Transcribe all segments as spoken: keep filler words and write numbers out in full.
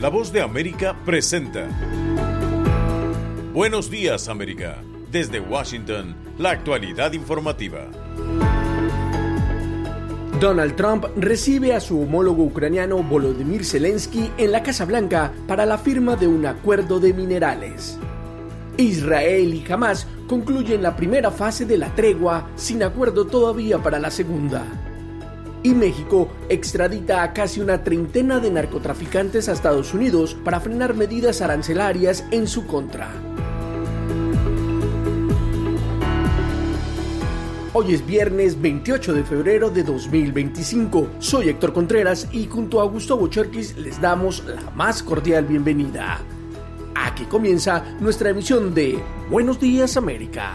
La Voz de América presenta Buenos Días, América. Desde Washington, la actualidad informativa. Donald Trump recibe a su homólogo ucraniano Volodymyr Zelensky en la Casa Blanca para la firma de un acuerdo de minerales. Israel y Hamás concluyen la primera fase de la tregua sin acuerdo todavía para la segunda. Y México extradita a casi una treintena de narcotraficantes a Estados Unidos para frenar medidas arancelarias en su contra. Hoy es viernes veintiocho de febrero de dos mil veinticinco. Soy Héctor Contreras y junto a Augusto Bocherkis les damos la más cordial bienvenida. Aquí comienza nuestra emisión de Buenos Días, América.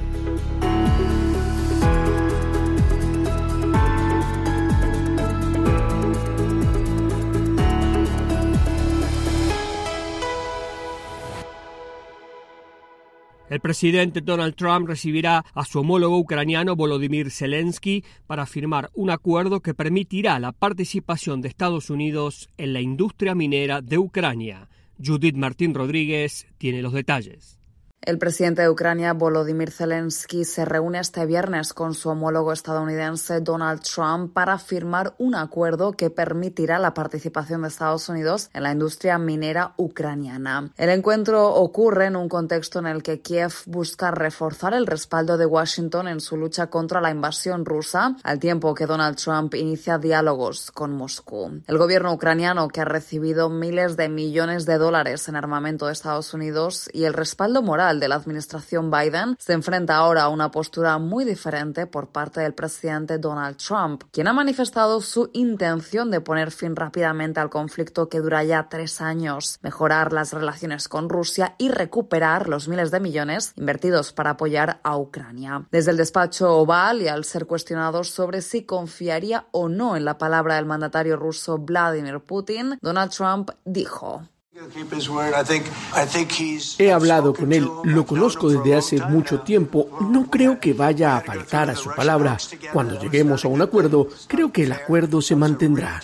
El presidente Donald Trump recibirá a su homólogo ucraniano Volodymyr Zelensky para firmar un acuerdo que permitirá la participación de Estados Unidos en la industria minera de Ucrania. Judith Martín Rodríguez tiene los detalles. El presidente de Ucrania, Volodymyr Zelensky, se reúne este viernes con su homólogo estadounidense Donald Trump para firmar un acuerdo que permitirá la participación de Estados Unidos en la industria minera ucraniana. El encuentro ocurre en un contexto en el que Kiev busca reforzar el respaldo de Washington en su lucha contra la invasión rusa, al tiempo que Donald Trump inicia diálogos con Moscú. El gobierno ucraniano, que ha recibido miles de millones de dólares en armamento de Estados Unidos y el respaldo moral de la administración Biden, se enfrenta ahora a una postura muy diferente por parte del presidente Donald Trump, quien ha manifestado su intención de poner fin rápidamente al conflicto que dura ya tres años, mejorar las relaciones con Rusia y recuperar los miles de millones invertidos para apoyar a Ucrania. Desde el despacho Oval, y al ser cuestionado sobre si confiaría o no en la palabra del mandatario ruso Vladimir Putin, Donald Trump dijo: He hablado con él, lo conozco desde hace mucho tiempo, no creo que vaya a faltar a su palabra. Cuando lleguemos a un acuerdo, creo que el acuerdo se mantendrá.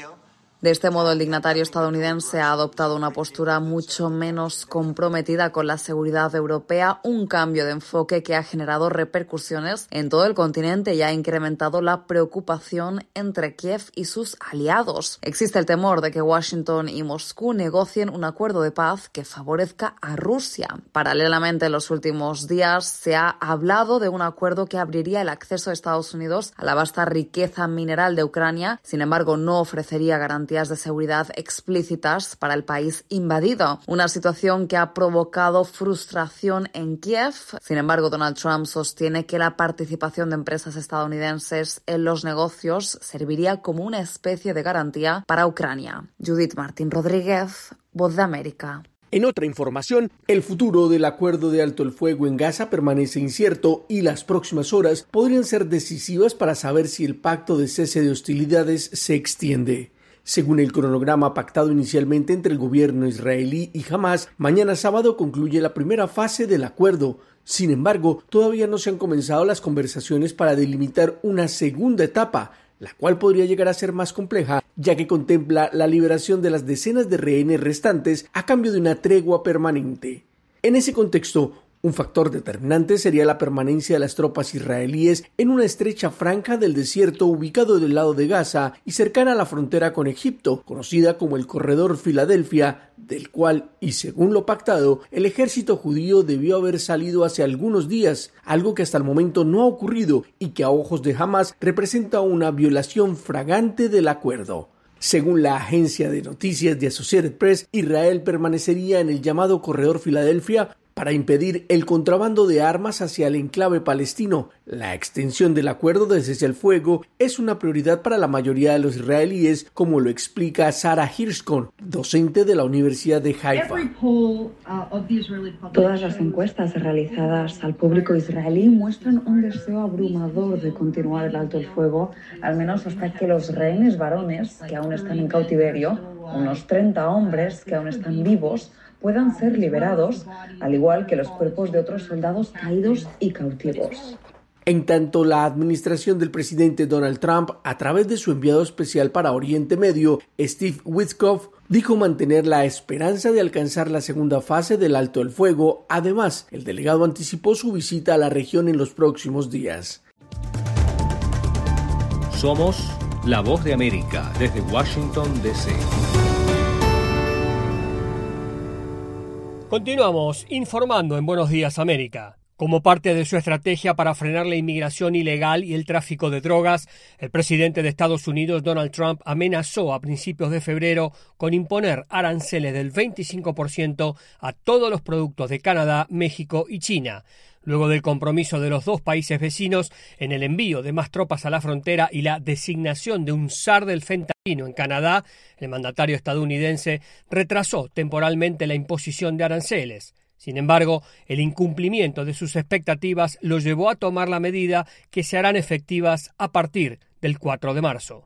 De este modo, el dignatario estadounidense ha adoptado una postura mucho menos comprometida con la seguridad europea, un cambio de enfoque que ha generado repercusiones en todo el continente y ha incrementado la preocupación entre Kiev y sus aliados. Existe el temor de que Washington y Moscú negocien un acuerdo de paz que favorezca a Rusia. Paralelamente, en los últimos días se ha hablado de un acuerdo que abriría el acceso de Estados Unidos a la vasta riqueza mineral de Ucrania, sin embargo, no ofrecería garantías de seguridad explícitas para el país invadido, una situación que ha provocado frustración en Kiev. Sin embargo, Donald Trump sostiene que la participación de empresas estadounidenses en los negocios serviría como una especie de garantía para Ucrania. Judith Martín Rodríguez, Voz de América. En otra información, el futuro del acuerdo de alto el fuego en Gaza permanece incierto y las próximas horas podrían ser decisivas para saber si el pacto de cese de hostilidades se extiende. Según el cronograma pactado inicialmente entre el gobierno israelí y Hamás, mañana sábado concluye la primera fase del acuerdo. Sin embargo, todavía no se han comenzado las conversaciones para delimitar una segunda etapa, la cual podría llegar a ser más compleja, ya que contempla la liberación de las decenas de rehenes restantes a cambio de una tregua permanente. En ese contexto, un factor determinante sería la permanencia de las tropas israelíes en una estrecha franja del desierto ubicado del lado de Gaza y cercana a la frontera con Egipto, conocida como el Corredor Filadelfia, del cual, y según lo pactado, el ejército judío debió haber salido hace algunos días, algo que hasta el momento no ha ocurrido y que a ojos de Hamás representa una violación flagrante del acuerdo. Según la agencia de noticias de Associated Press, Israel permanecería en el llamado Corredor Filadelfia para impedir el contrabando de armas hacia el enclave palestino. La extensión del acuerdo de cese al fuego es una prioridad para la mayoría de los israelíes, como lo explica Sarah Hirschkorn, docente de la Universidad de Haifa. Todas las encuestas realizadas al público israelí muestran un deseo abrumador de continuar el alto el fuego, al menos hasta que los rehenes varones, que aún están en cautiverio, unos treinta hombres que aún están vivos, puedan ser liberados, al igual que los cuerpos de otros soldados caídos y cautivos. En tanto, la administración del presidente Donald Trump, a través de su enviado especial para Oriente Medio, Steve Witkoff, dijo mantener la esperanza de alcanzar la segunda fase del alto el fuego. Además, el delegado anticipó su visita a la región en los próximos días. Somos La Voz de América, desde Washington, D C Continuamos informando en Buenos Días América. Como parte de su estrategia para frenar la inmigración ilegal y el tráfico de drogas, el presidente de Estados Unidos, Donald Trump, amenazó a principios de febrero con imponer aranceles del veinticinco por ciento a todos los productos de Canadá, México y China. Luego del compromiso de los dos países vecinos en el envío de más tropas a la frontera y la designación de un zar del fentanilo en Canadá, el mandatario estadounidense retrasó temporalmente la imposición de aranceles. Sin embargo, el incumplimiento de sus expectativas lo llevó a tomar la medida que se harán efectivas a partir del cuatro de marzo.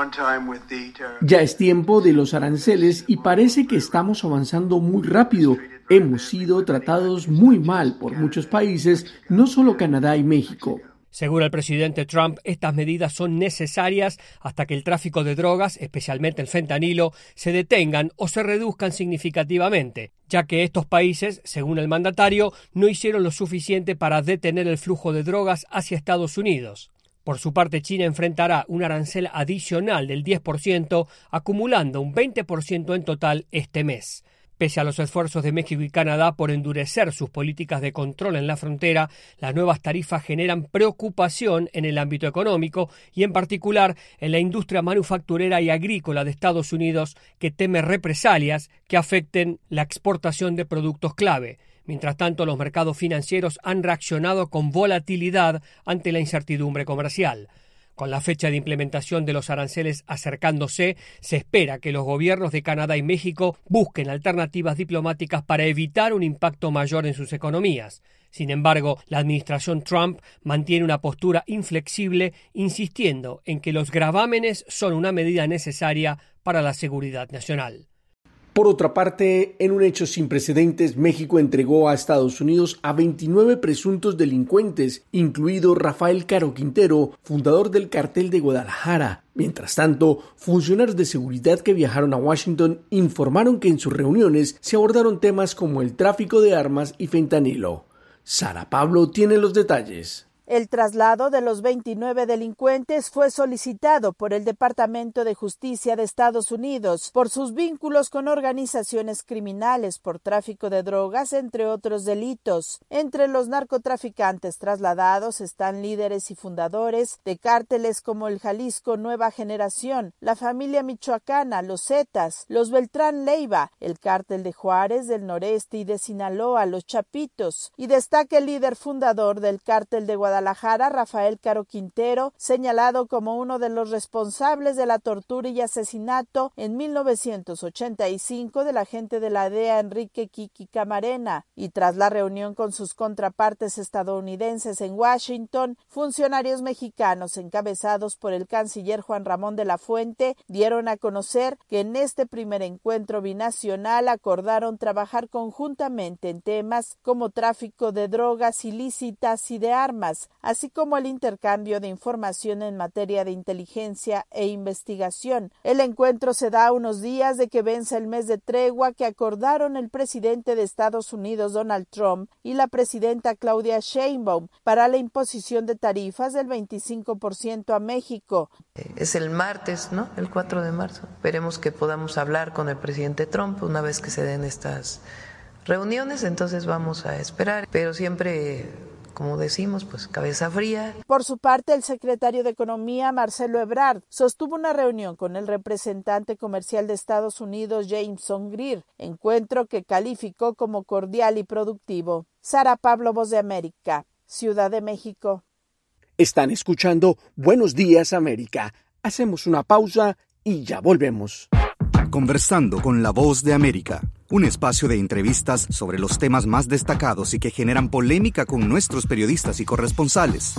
Ya es tiempo de los aranceles y parece que estamos avanzando muy rápido. Hemos sido tratados muy mal por muchos países, no solo Canadá y México. Según el presidente Trump, estas medidas son necesarias hasta que el tráfico de drogas, especialmente el fentanilo, se detengan o se reduzcan significativamente, ya que estos países, según el mandatario, no hicieron lo suficiente para detener el flujo de drogas hacia Estados Unidos. Por su parte, China enfrentará un arancel adicional del diez por ciento, acumulando un veinte por ciento en total este mes. Pese a los esfuerzos de México y Canadá por endurecer sus políticas de control en la frontera, las nuevas tarifas generan preocupación en el ámbito económico y en particular en la industria manufacturera y agrícola de Estados Unidos, que teme represalias que afecten la exportación de productos clave. Mientras tanto, los mercados financieros han reaccionado con volatilidad ante la incertidumbre comercial. Con la fecha de implementación de los aranceles acercándose, se espera que los gobiernos de Canadá y México busquen alternativas diplomáticas para evitar un impacto mayor en sus economías. Sin embargo, la administración Trump mantiene una postura inflexible, insistiendo en que los gravámenes son una medida necesaria para la seguridad nacional. Por otra parte, en un hecho sin precedentes, México entregó a Estados Unidos a veintinueve presuntos delincuentes, incluido Rafael Caro Quintero, fundador del Cártel de Guadalajara. Mientras tanto, funcionarios de seguridad que viajaron a Washington informaron que en sus reuniones se abordaron temas como el tráfico de armas y fentanilo. Sara Pablo tiene los detalles. El traslado de los veintinueve delincuentes fue solicitado por el Departamento de Justicia de Estados Unidos por sus vínculos con organizaciones criminales por tráfico de drogas, entre otros delitos. Entre los narcotraficantes trasladados están líderes y fundadores de cárteles como el Jalisco Nueva Generación, la familia michoacana, los Zetas, los Beltrán Leiva, el cártel de Juárez, del noreste y de Sinaloa, los Chapitos, y destaca el líder fundador del cártel de Guadalajara, Rafael Caro Quintero, señalado como uno de los responsables de la tortura y asesinato en mil novecientos ochenta y cinco del agente de la D E A Enrique Kiki Camarena. Y tras la reunión con sus contrapartes estadounidenses en Washington, funcionarios mexicanos encabezados por el canciller Juan Ramón de la Fuente dieron a conocer que en este primer encuentro binacional acordaron trabajar conjuntamente en temas como tráfico de drogas ilícitas y de armas, así como el intercambio de información en materia de inteligencia e investigación. El encuentro se da a unos días de que vence el mes de tregua que acordaron el presidente de Estados Unidos, Donald Trump, y la presidenta Claudia Sheinbaum para la imposición de tarifas del veinticinco por ciento a México. Es el martes, ¿no? El cuatro de marzo. Esperemos que podamos hablar con el presidente Trump una vez que se den estas reuniones, entonces vamos a esperar, pero siempre, como decimos, pues cabeza fría. Por su parte, el secretario de Economía, Marcelo Ebrard, sostuvo una reunión con el representante comercial de Estados Unidos, Jameson Greer, encuentro que calificó como cordial y productivo. Sara Pablo, Voz de América, Ciudad de México. Están escuchando Buenos Días América. Hacemos una pausa y ya volvemos. Conversando con la Voz de América, un espacio de entrevistas sobre los temas más destacados y que generan polémica con nuestros periodistas y corresponsales.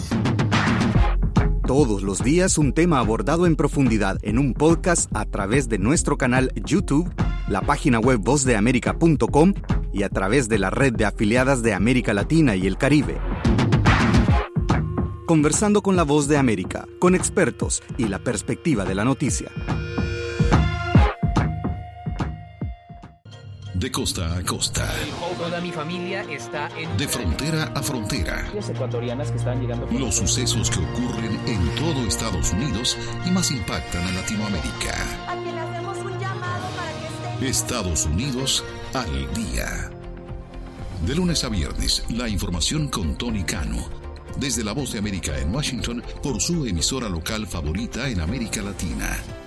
Todos los días un tema abordado en profundidad en un podcast a través de nuestro canal YouTube, la página web voz de américa punto com y a través de la red de afiliadas de América Latina y el Caribe. conversando con la Voz de América, con expertos y la perspectiva de la noticia. De costa a costa. Toda mi familia está en... De frontera a frontera. Ecuatorianas que están llegando... Los sucesos que ocurren en todo Estados Unidos y más impactan a Latinoamérica. A quien le hacemos un llamado para que estén... Estados Unidos al día. De lunes a viernes, la información con Tony Cano. Desde La Voz de América en Washington, por su emisora local favorita en América Latina.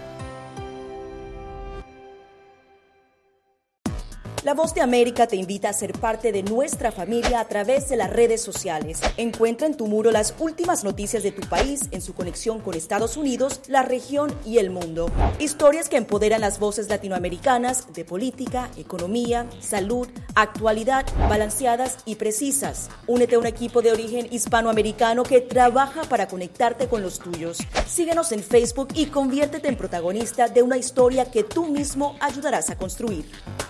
La Voz de América te invita a ser parte de nuestra familia a través de las redes sociales. Encuentra en tu muro las últimas noticias de tu país en su conexión con Estados Unidos, la región y el mundo. Historias que empoderan las voces latinoamericanas de política, economía, salud, actualidad, balanceadas y precisas. Únete a un equipo de origen hispanoamericano que trabaja para conectarte con los tuyos. Síguenos en Facebook y conviértete en protagonista de una historia que tú mismo ayudarás a construir.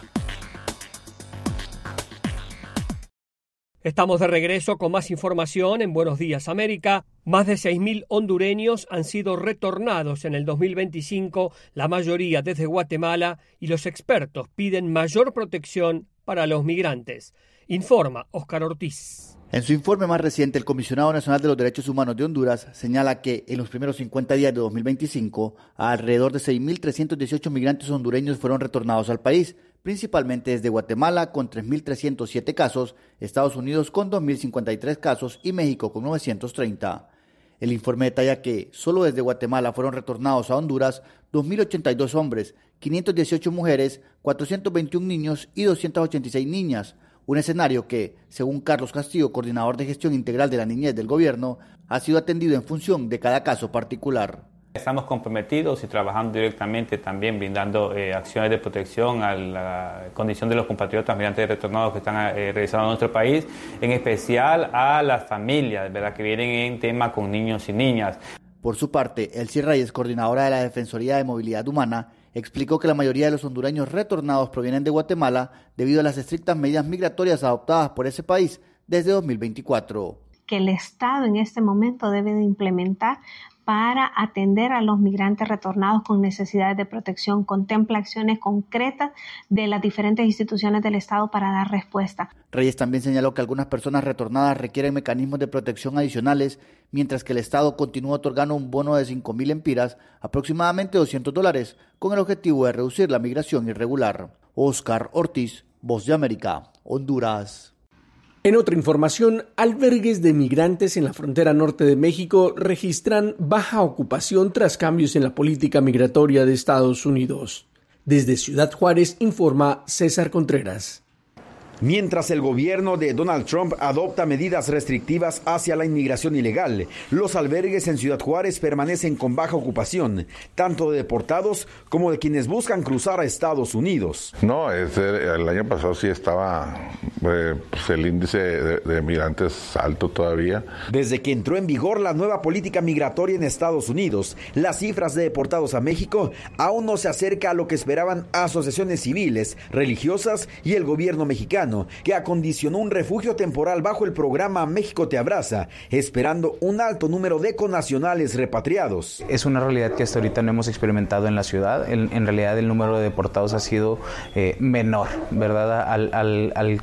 Estamos de regreso con más información en Buenos Días América. Más de seis mil hondureños han sido retornados en el dos mil veinticinco, la mayoría desde Guatemala, y los expertos piden mayor protección para los migrantes. Informa Óscar Ortiz. En su informe más reciente, el Comisionado Nacional de los Derechos Humanos de Honduras señala que en los primeros cincuenta días de dos mil veinticinco, alrededor de seis mil trescientos dieciocho migrantes hondureños fueron retornados al país, principalmente desde Guatemala con tres mil trescientos siete casos, Estados Unidos con dos mil cincuenta y tres casos y México con novecientos treinta. El informe detalla que solo desde Guatemala fueron retornados a Honduras dos mil ochenta y dos hombres, quinientas dieciocho mujeres, cuatrocientos veintiún niños y doscientas ochenta y seis niñas, un escenario que, según Carlos Castillo, coordinador de gestión integral de la niñez del gobierno, ha sido atendido en función de cada caso particular. Estamos comprometidos y trabajando directamente también brindando eh, acciones de protección a la condición de los compatriotas migrantes retornados que están eh, regresando a nuestro país, en especial a las familias, ¿verdad?, que vienen en tema con niños y niñas. Por su parte, Elsie Reyes, coordinadora de la Defensoría de Movilidad Humana, explicó que la mayoría de los hondureños retornados provienen de Guatemala debido a las estrictas medidas migratorias adoptadas por ese país desde dos mil veinticuatro. Que el Estado en este momento debe de implementar para atender a los migrantes retornados con necesidades de protección, contempla acciones concretas de las diferentes instituciones del Estado para dar respuesta. Reyes también señaló que algunas personas retornadas requieren mecanismos de protección adicionales, mientras que el Estado continúa otorgando un bono de cinco mil empiras, aproximadamente doscientos dólares, con el objetivo de reducir la migración irregular. Óscar Ortiz, Voz de América, Honduras. En otra información, albergues de migrantes en la frontera norte de México registran baja ocupación tras cambios en la política migratoria de Estados Unidos. Desde Ciudad Juárez informa César Contreras. Mientras el gobierno de Donald Trump adopta medidas restrictivas hacia la inmigración ilegal, los albergues en Ciudad Juárez permanecen con baja ocupación, tanto de deportados como de quienes buscan cruzar a Estados Unidos. No, es, el año pasado sí estaba eh, pues el índice de, de migrantes alto todavía. Desde que entró en vigor la nueva política migratoria en Estados Unidos, las cifras de deportados a México aún no se acerca a lo que esperaban asociaciones civiles, religiosas y el gobierno mexicano, que acondicionó un refugio temporal bajo el programa México te abraza, esperando un alto número de connacionales repatriados. Es una realidad que hasta ahorita no hemos experimentado en la ciudad. En, en realidad el número de deportados ha sido eh, menor, ¿verdad?, al, al, al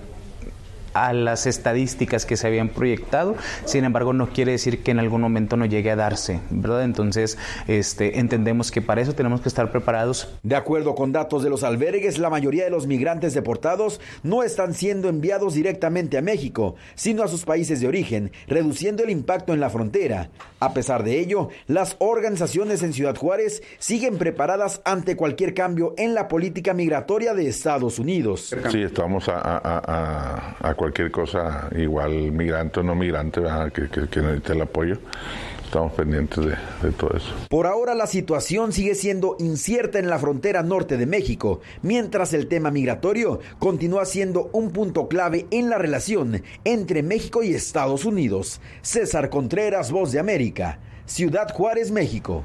a las estadísticas que se habían proyectado. Sin embargo, no quiere decir que en algún momento no llegue a darse, ¿verdad? Entonces, este, entendemos que para eso tenemos que estar preparados. De acuerdo con datos de los albergues, la mayoría de los migrantes deportados no están siendo enviados directamente a México, sino a sus países de origen, reduciendo el impacto en la frontera. A pesar de ello, las organizaciones en Ciudad Juárez siguen preparadas ante cualquier cambio en la política migratoria de Estados Unidos. Sí, estamos a, a, a, a cualquier cosa, igual migrante o no migrante, que, que, que necesite el apoyo. Estamos pendientes de, de todo eso. Por ahora la situación sigue siendo incierta en la frontera norte de México, mientras el tema migratorio continúa siendo un punto clave en la relación entre México y Estados Unidos. César Contreras, Voz de América, Ciudad Juárez, México.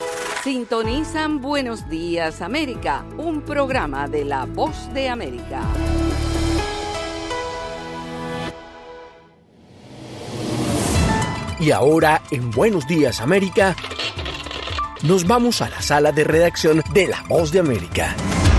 Sintonizan Buenos Días América, un programa de La Voz de América. Y ahora, en Buenos Días América, nos vamos a la sala de redacción de La Voz de América.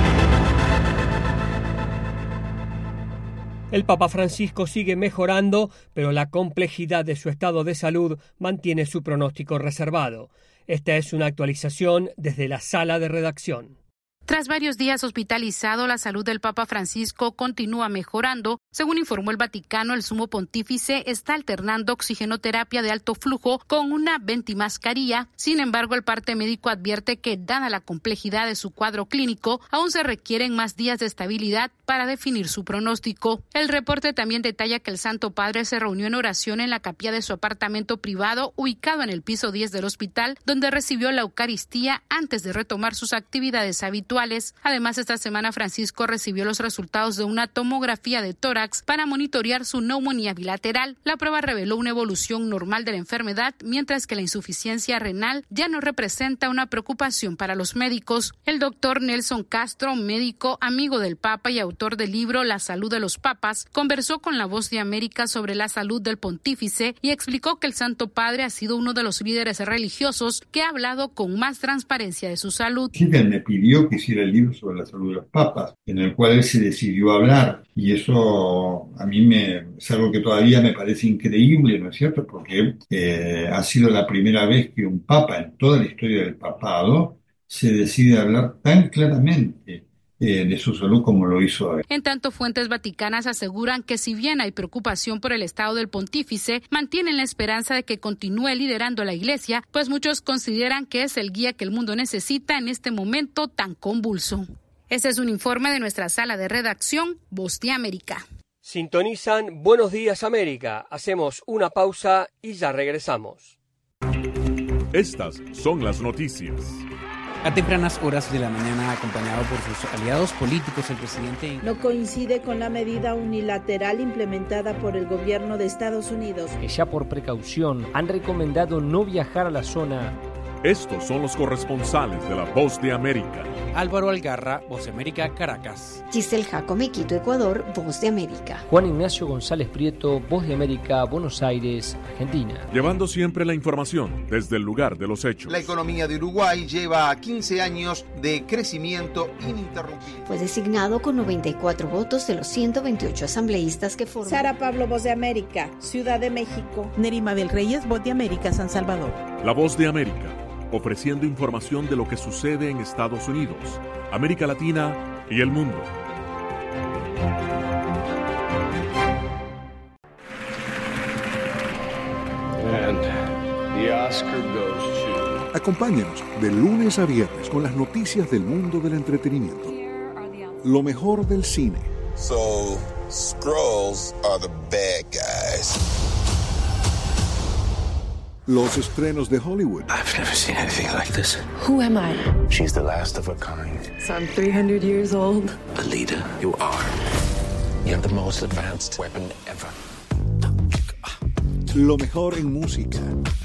El Papa Francisco sigue mejorando, pero la complejidad de su estado de salud mantiene su pronóstico reservado. Esta es una actualización desde la sala de redacción. Tras varios días hospitalizado, la salud del Papa Francisco continúa mejorando. Según informó el Vaticano, el sumo pontífice está alternando oxigenoterapia de alto flujo con una ventimascarilla. Sin embargo, el parte médico advierte que, dada la complejidad de su cuadro clínico, aún se requieren más días de estabilidad para definir su pronóstico. El reporte también detalla que el Santo Padre se reunió en oración en la capilla de su apartamento privado, ubicado en el piso diez del hospital, donde recibió la Eucaristía antes de retomar sus actividades habituales. Además, esta semana Francisco recibió los resultados de una tomografía de tórax para monitorear su neumonía bilateral. La prueba reveló una evolución normal de la enfermedad, mientras que la insuficiencia renal ya no representa una preocupación para los médicos. El doctor Nelson Castro, médico, amigo del Papa y autor del libro La salud de los papas, conversó con La Voz de América sobre la salud del pontífice y explicó que el Santo Padre ha sido uno de los líderes religiosos que ha hablado con más transparencia de su salud. Sí, él me pidió que hiciera el libro sobre la salud de los papas, en el cual él se decidió hablar, y eso a mí me, es algo que todavía me parece increíble, ¿no es cierto? Porque eh, ha sido la primera vez que un papa en toda la historia del papado se decide hablar tan claramente eh, de su salud como lo hizo hoy. En tanto, fuentes vaticanas aseguran que si bien hay preocupación por el estado del pontífice, mantienen la esperanza de que continúe liderando la Iglesia, pues muchos consideran que es el guía que el mundo necesita en este momento tan convulso. Este es un informe de nuestra sala de redacción, Voz de América. Sintonizan Buenos Días América. Hacemos una pausa y ya regresamos. Estas son las noticias. A tempranas horas de la mañana, acompañado por sus aliados políticos, el presidente no coincide con la medida unilateral implementada por el gobierno de Estados Unidos, que ya por precaución han recomendado no viajar a la zona. Estos son los corresponsales de La Voz de América. Álvaro Algarra, Voz de América, Caracas. Giselle Jacome, Quito, Ecuador, Voz de América. Juan Ignacio González Prieto, Voz de América, Buenos Aires, Argentina. Llevando siempre la información desde el lugar de los hechos. La economía de Uruguay lleva quince años de crecimiento ininterrumpido. Fue designado con noventa y cuatro votos de los ciento veintiocho asambleístas que forman. Sara Pablo, Voz de América, Ciudad de México. Nerima del Reyes, Voz de América, San Salvador. La Voz de América, ofreciendo información de lo que sucede en Estados Unidos, América Latina y el mundo. And the Oscar goes to... Acompáñanos de lunes a viernes con las noticias del mundo del entretenimiento. Lo mejor del cine. So, Skrulls are the bad guys. Los estrenos de Hollywood. I've never seen anything like this. Who am I? She's the last of her kind. So I'm three hundred years old. Alita, you are. You have the most advanced weapon ever. Lo mejor en música.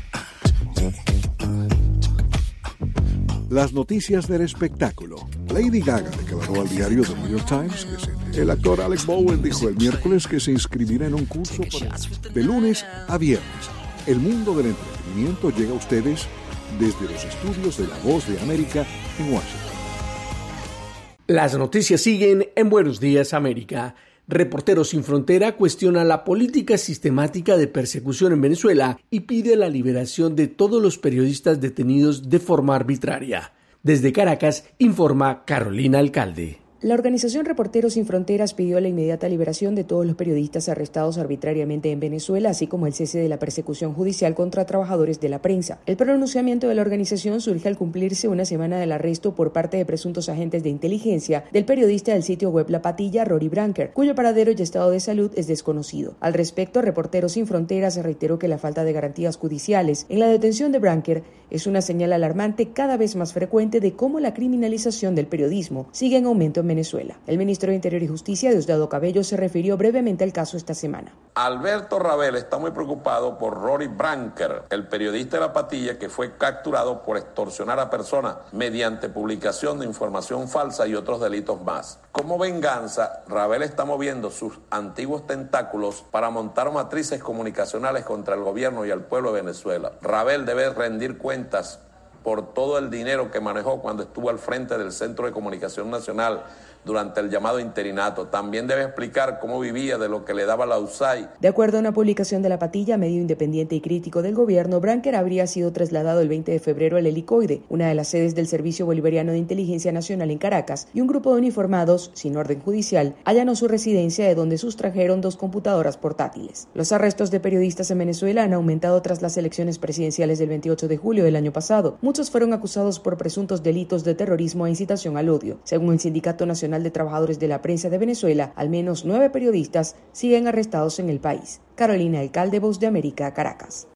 Las noticias del espectáculo. Lady Gaga declaró al diario The New York Times que se... El actor Alec Bowen dijo el miércoles que se inscribirá en un curso para... de lunes a viernes. El mundo del entretenimiento llega a ustedes desde los estudios de La Voz de América en Washington. Las noticias siguen en Buenos Días América. Reporteros Sin Frontera cuestiona la política sistemática de persecución en Venezuela y pide la liberación de todos los periodistas detenidos de forma arbitraria. Desde Caracas, informa Carolina Alcalde. La organización Reporteros Sin Fronteras pidió la inmediata liberación de todos los periodistas arrestados arbitrariamente en Venezuela, así como el cese de la persecución judicial contra trabajadores de la prensa. El pronunciamiento de la organización surge al cumplirse una semana del arresto por parte de presuntos agentes de inteligencia del periodista del sitio web La Patilla, Rory Branker, cuyo paradero y estado de salud es desconocido. Al respecto, Reporteros Sin Fronteras reiteró que la falta de garantías judiciales en la detención de Branker es una señal alarmante cada vez más frecuente de cómo la criminalización del periodismo sigue en aumento en en Venezuela. El ministro de Interior y Justicia, Diosdado Cabello, se refirió brevemente al caso esta semana. Alberto Rabel está muy preocupado por Rory Branker, el periodista de La Patilla que fue capturado por extorsionar a personas mediante publicación de información falsa y otros delitos más. Como venganza, Rabel está moviendo sus antiguos tentáculos para montar matrices comunicacionales contra el gobierno y al pueblo de Venezuela. Rabel debe rendir cuentas por todo el dinero que manejó cuando estuvo al frente del Centro de Comunicación Nacional durante el llamado interinato. También debe explicar cómo vivía de lo que le daba la U S A I. De acuerdo a una publicación de La Patilla, medio independiente y crítico del gobierno, Branker habría sido trasladado el veinte de febrero al Helicoide, una de las sedes del Servicio Bolivariano de Inteligencia Nacional en Caracas, y un grupo de uniformados, sin orden judicial, allanó su residencia, de donde sustrajeron dos computadoras portátiles. Los arrestos de periodistas en Venezuela han aumentado tras las elecciones presidenciales del veintiocho de julio del año pasado. Muchos fueron acusados por presuntos delitos de terrorismo e incitación al odio. Según el Sindicato Nacional de Trabajadores de la Prensa de Venezuela, al menos nueve periodistas siguen arrestados en el país. Carolina Alcalde, Voz de América, Caracas.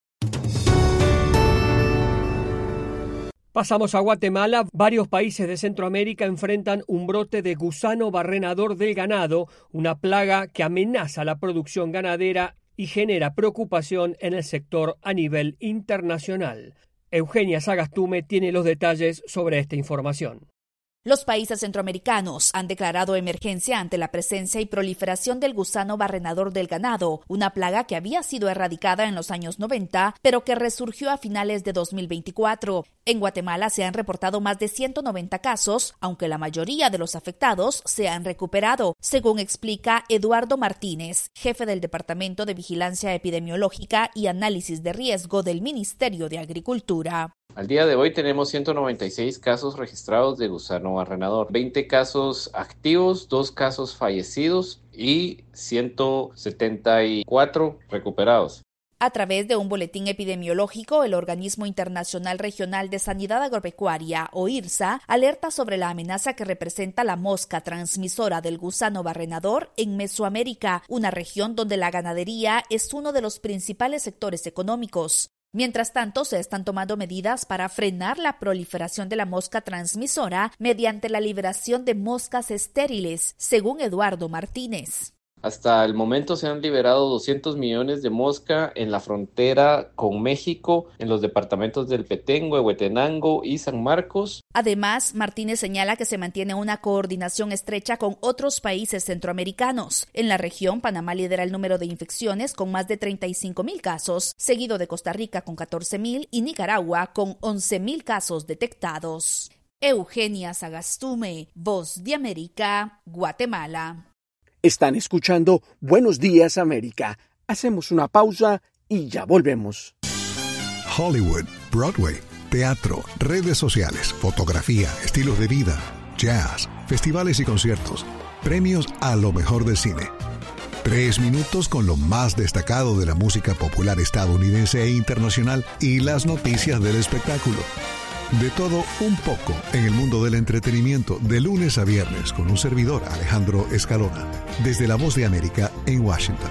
Pasamos a Guatemala. Varios países de Centroamérica enfrentan un brote de gusano barrenador del ganado, una plaga que amenaza la producción ganadera y genera preocupación en el sector a nivel internacional. Eugenia Sagastume tiene los detalles sobre esta información. Los países centroamericanos han declarado emergencia ante la presencia y proliferación del gusano barrenador del ganado, una plaga que había sido erradicada en los años noventa, pero que resurgió a finales de dos mil veinticuatro. En Guatemala se han reportado más de ciento noventa casos, aunque la mayoría de los afectados se han recuperado, según explica Eduardo Martínez, jefe del Departamento de Vigilancia Epidemiológica y Análisis de Riesgo del Ministerio de Agricultura. Al día de hoy tenemos ciento noventa y seis casos registrados de gusano barrenador, veinte casos activos, dos casos fallecidos y ciento setenta y cuatro recuperados. A través de un boletín epidemiológico, el Organismo Internacional Regional de Sanidad Agropecuaria, o IRSA, alerta sobre la amenaza que representa la mosca transmisora del gusano barrenador en Mesoamérica, una región donde la ganadería es uno de los principales sectores económicos. Mientras tanto, se están tomando medidas para frenar la proliferación de la mosca transmisora mediante la liberación de moscas estériles, según Eduardo Martínez. Hasta el momento se han liberado doscientos millones de mosca en la frontera con México, en los departamentos del Petengo, Huehuetenango y San Marcos. Además, Martínez señala que se mantiene una coordinación estrecha con otros países centroamericanos. En la región, Panamá lidera el número de infecciones con más de treinta y cinco mil casos, seguido de Costa Rica con catorce mil y Nicaragua con once mil casos detectados. Eugenia Sagastume, Voz de América, Guatemala. Están escuchando Buenos Días América. Hacemos una pausa y ya volvemos. Hollywood, Broadway, teatro, redes sociales, fotografía, estilos de vida, jazz, festivales y conciertos, premios a lo mejor del cine. Tres minutos con lo más destacado de la música popular estadounidense e internacional y las noticias del espectáculo. De todo un poco en el mundo del entretenimiento, de lunes a viernes, con un servidor, Alejandro Escalona, desde La Voz de América en Washington.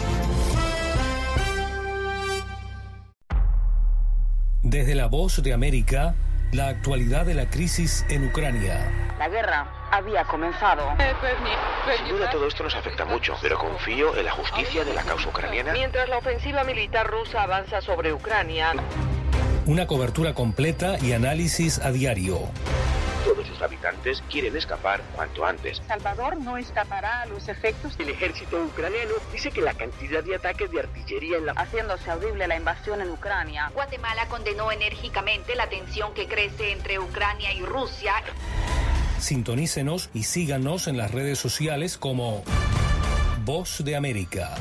Desde La Voz de América, la actualidad de la crisis en Ucrania. La guerra había comenzado. Sin duda todo esto nos afecta mucho, pero confío en la justicia de la causa ucraniana. Mientras la ofensiva militar rusa avanza sobre Ucrania. Una cobertura completa y análisis a diario. Todos sus habitantes quieren escapar cuanto antes. Salvador no escapará a los efectos. El ejército ucraniano dice que la cantidad de ataques de artillería en la... haciéndose audible la invasión en Ucrania. Guatemala condenó enérgicamente la tensión que crece entre Ucrania y Rusia. Sintonícenos y síganos en las redes sociales como Voz de América.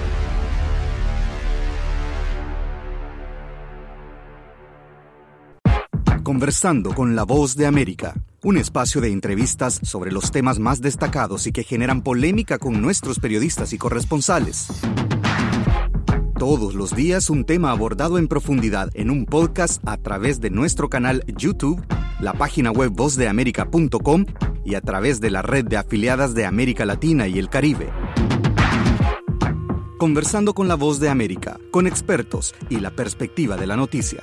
Conversando con La Voz de América, un espacio de entrevistas sobre los temas más destacados y que generan polémica con nuestros periodistas y corresponsales. Todos los días un tema abordado en profundidad en un podcast a través de nuestro canal YouTube, la página web voz de américa punto com y a través de la red de afiliadas de América Latina y el Caribe. Conversando con La Voz de América, con expertos y la perspectiva de la noticia.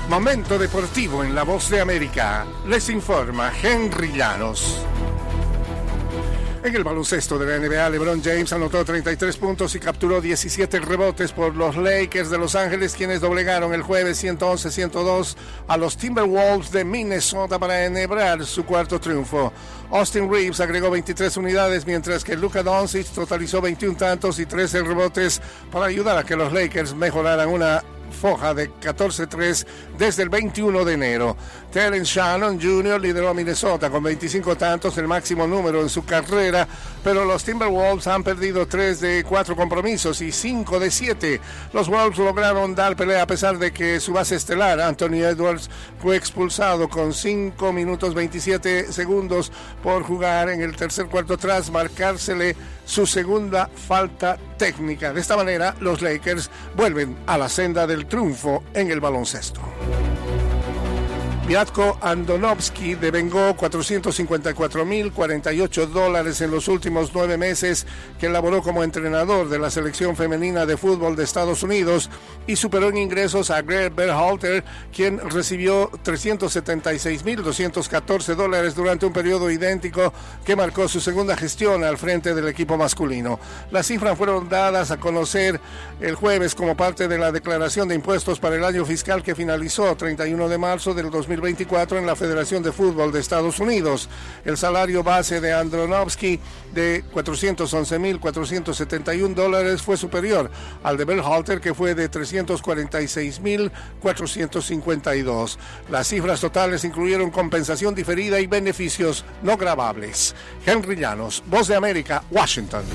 Momento deportivo en La Voz de América. Les informa Henry Llanos. En el baloncesto de la N B A, LeBron James anotó treinta y tres puntos y capturó diecisiete rebotes por los Lakers de Los Ángeles, quienes doblegaron el jueves ciento once a ciento dos a los Timberwolves de Minnesota para enhebrar su cuarto triunfo. Austin Reeves agregó veintitrés unidades, mientras que Luka Doncic totalizó veintiún tantos y trece rebotes para ayudar a que los Lakers mejoraran una foja de catorce tres desde el veintiuno de enero. Terrence Shannon junior lideró a Minnesota con veinticinco tantos, el máximo número en su carrera, pero los Timberwolves han perdido tres de cuatro compromisos y cinco de siete. Los Wolves lograron dar pelea a pesar de que su base estelar, Anthony Edwards, fue expulsado con cinco minutos veintisiete segundos por jugar en el tercer cuarto tras marcársele su segunda falta técnica. De esta manera, los Lakers vuelven a la senda del triunfo en el baloncesto. Vlatko Andonovski devengó cuatrocientos cincuenta y cuatro mil cuarenta y ocho dólares en los últimos nueve meses que laboró como entrenador de la selección femenina de fútbol de Estados Unidos y superó en ingresos a Greg Berhalter, quien recibió trescientos setenta y seis mil doscientos catorce dólares durante un periodo idéntico que marcó su segunda gestión al frente del equipo masculino. Las cifras fueron dadas a conocer el jueves como parte de la declaración de impuestos para el año fiscal que finalizó treinta y uno de marzo del dos mil veinticuatro en la Federación de Fútbol de Estados Unidos. El salario base de Andonovski de cuatrocientos once mil cuatrocientos setenta y un dólares fue superior al de Berhalter, que fue de trescientos cuarenta y seis mil cuatrocientos cincuenta y dos. Las cifras totales incluyeron compensación diferida y beneficios no gravables. Henry Llanos, Voz de América, Washington.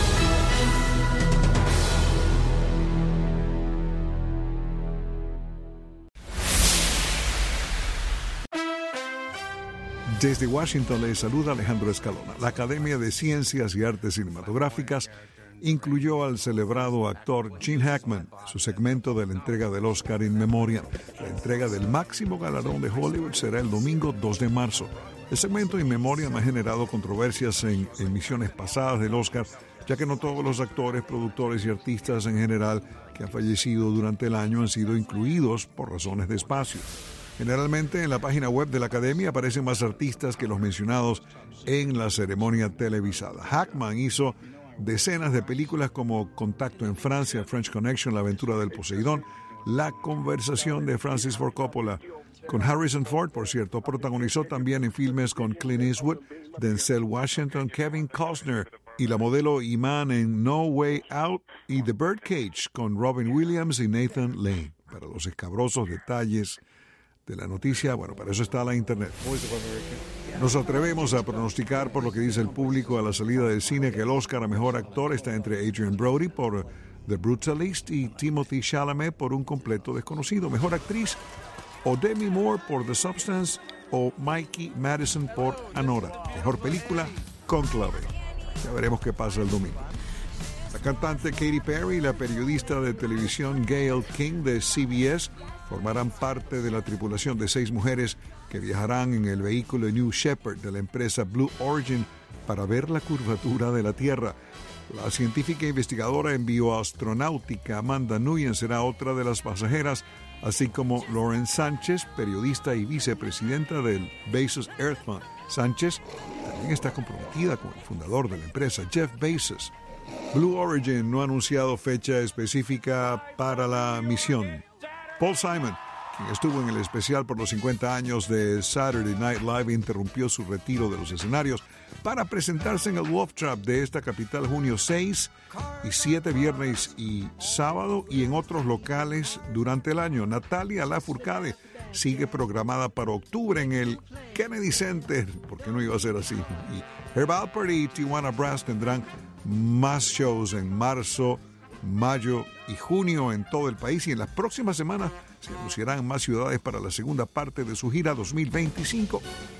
Desde Washington les saluda Alejandro Escalona. La Academia de Ciencias y Artes Cinematográficas incluyó al celebrado actor Gene Hackman, su segmento de la entrega del Oscar In Memoriam. La entrega del máximo galardón de Hollywood será el domingo dos de marzo. El segmento In Memoriam ha generado controversias en emisiones pasadas del Oscar, ya que no todos los actores, productores y artistas en general que han fallecido durante el año han sido incluidos por razones de espacio. Generalmente en la página web de la Academia aparecen más artistas que los mencionados en la ceremonia televisada. Hackman hizo decenas de películas como Contacto en Francia, French Connection, La aventura del Poseidón, La conversación de Francis Ford Coppola. Con Harrison Ford, por cierto, protagonizó también en filmes con Clint Eastwood, Denzel Washington, Kevin Costner y la modelo Iman en No Way Out y The Birdcage con Robin Williams y Nathan Lane. Para los escabrosos detalles de la noticia, bueno, para eso está la internet. Nos atrevemos a pronosticar por lo que dice el público a la salida del cine que el Oscar a Mejor Actor está entre Adrian Brody por The Brutalist y Timothée Chalamet por Un completo desconocido. Mejor Actriz o Demi Moore por The Substance o Mikey Madison por Anora. Mejor Película, Conclave. Ya veremos qué pasa el domingo. La cantante Katy Perry y la periodista de televisión Gayle King de C B S formarán parte de la tripulación de seis mujeres que viajarán en el vehículo New Shepard de la empresa Blue Origin para ver la curvatura de la Tierra. La científica investigadora en bioastronáutica Amanda Nguyen será otra de las pasajeras, así como Lauren Sánchez, periodista y vicepresidenta del Bezos Earth Fund. Sánchez también está comprometida con el fundador de la empresa, Jeff Bezos. Blue Origin no ha anunciado fecha específica para la misión. Paul Simon, quien estuvo en el especial por los cincuenta años de Saturday Night Live, interrumpió su retiro de los escenarios para presentarse en el Wolf Trap de esta capital junio seis y siete, viernes y sábado, y en otros locales durante el año. Natalia Lafourcade sigue programada para octubre en el Kennedy Center, porque no iba a ser así. Y Herb Alpert y Tijuana Brass tendrán más shows en marzo, mayo y junio en todo el país, y en las próximas semanas se anunciarán más ciudades para la segunda parte de su gira dos mil veinticinco.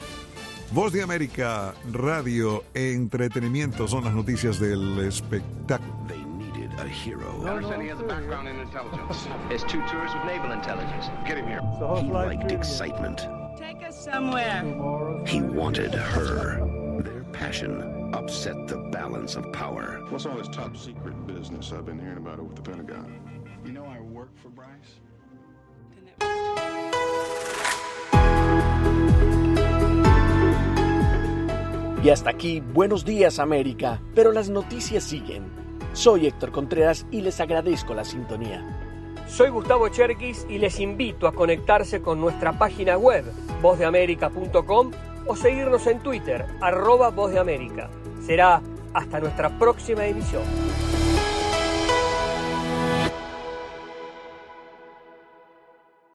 Voz de América, radio, entretenimiento, son las noticias del espectáculo. They needed a hero. I understand he has a background in intelligence. Has two tours with naval intelligence. Get him here. He liked excitement. Take us somewhere. He wanted her. Their passion upset the balance of power. What's all this top secret business I've been hearing about over the Pentagon? You know I work for Bryce? Didn't it... Y hasta aquí, Buenos Días América, pero las noticias siguen. Soy Héctor Contreras y les agradezco la sintonía. Soy Gustavo Cherkis y les invito a conectarse con nuestra página web, voz de américa punto com, o seguirnos en Twitter, arroba Voz de América. Será hasta nuestra próxima emisión.